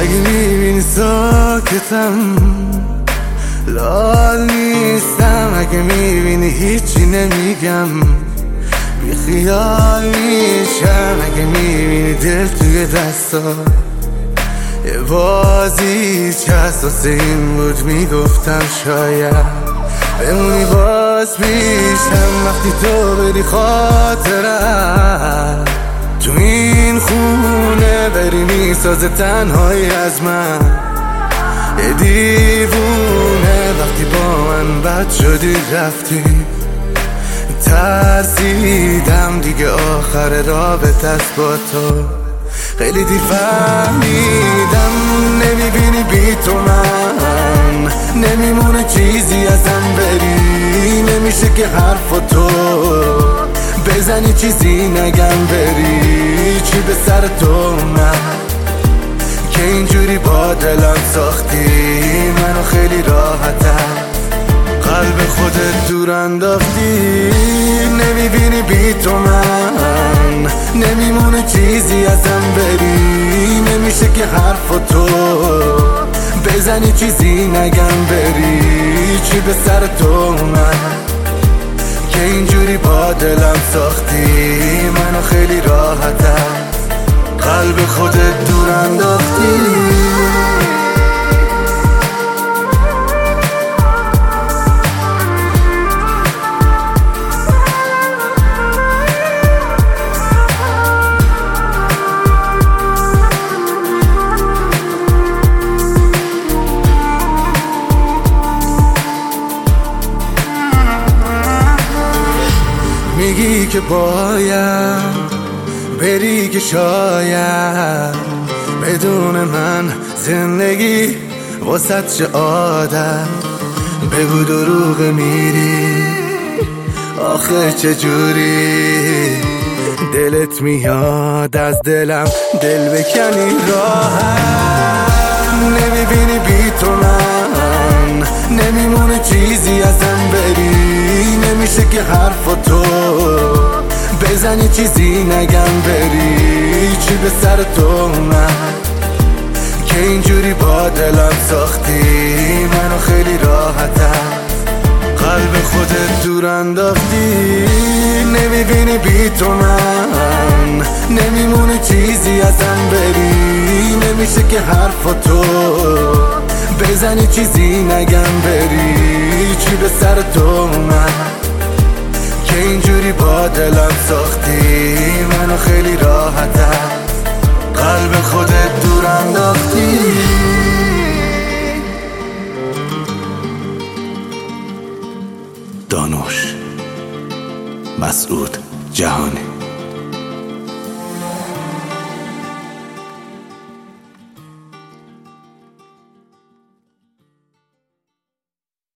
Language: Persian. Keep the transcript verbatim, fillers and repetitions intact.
اگه میبینی ساکتم لال نیستم، اگه میبینی هیچی نمیگم بی خیال میشم، اگه میبینی دل توی دستا یه بازی چست واسه این بود میگفتم شاید بمونی باز پیشم وقتی تو بری خاطرم تو این خونه بری میسازه تنهایی از من یه دیوونه وقتی با من بد شدی رفتی ترسیدم دیگه آخر رابطه است با تو خیلی دی فهمیدم نمیبینی بی تو من نمیمونه چیزی ازم بری نمیشه که حرف تو بزنی چیزی نگم بری چی به سر تو من که اینجوری با دلم ساختی منو خیلی راحتم قلب خودت دور انداختی نمیبینی بی تو من نمیمونه چیزی ازم بری نمیشه که حرف تو بزنی چیزی نگم بری چی به سر تو من که اینجوری با دلم ساختی منو خیلی راحتم قلب خودت دور انداختی میگی که باید بری که شاید بدون من زندگی واسه چه عادت بگو دروغ میری آخه چجوری دلت میاد از دلم دل بکنی راحت نمیبینی بی تو من نمیمونه چیزی ازم بری نمیشه که حرف تو بزنی چیزی نگم بری چی به سر تو من که اینجوری با دلم ساختی منو خیلی راحتم قلب خودت دور انداختی نمیبینی بی تو من نمیمونه چیزی ازم بری نمیشه که حرف تو بزنی چیزی نگم بری چی به سر تو من که اینجوری با دلم ساختی منو خیلی راحتم قلب خودت دور انداختی دانوش مسعود جهانی.